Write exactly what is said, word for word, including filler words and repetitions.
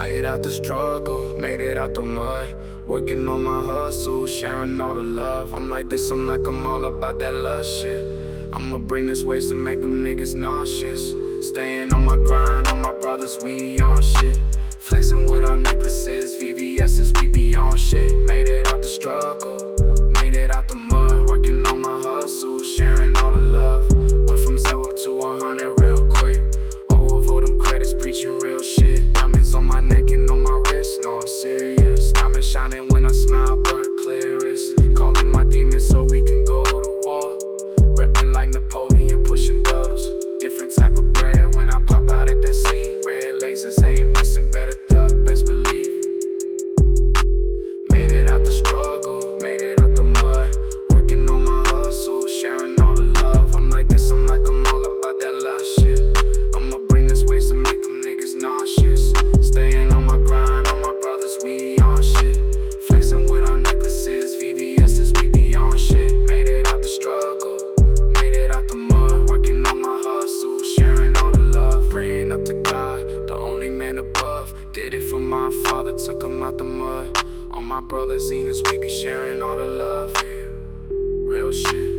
Fight out the struggle, made it out the mud. Working on my hustle, sharing all the love. I'm like this, I'm like I'm all about that love shit. I'ma bring this waste to make them niggas nauseous. Staying on my grind, on my brothers, we on shit. Flexing with our necklaces, V V S's, we be on shit. Made it out the struggle, made it out the mud. Working on my hustle, sharing all the love. Went from zero to a hundred real quick. Over them credits, preaching real shit. Diamonds on my neck and on my wrist, no I'm serious. Diamonds shining when I smile, but clearest. Calling my demons so we can go to war. Reppin' like Napoleon, pushing doves. Different type of bread when I pop out at that scene. Red lasers ain't missing, better duck, best believe. Made it out the struggle, made it out the mud. Working on my hustle, sharing all the love. I'm like this, I'm like I'm all about that love shit. I'ma bring this waste to make them niggas nauseous. Staying on my grind, on my brothers, we on shit. Flexing with our necklaces, V V S's, we be on shit. Made it out the struggle, made it out the mud. Working on my hustle, sharing all the love. Praying up to God, the only man above. Did it for my father, took him out the mud. All my brothers, Enos, we be sharing all the love, yeah. Real shit.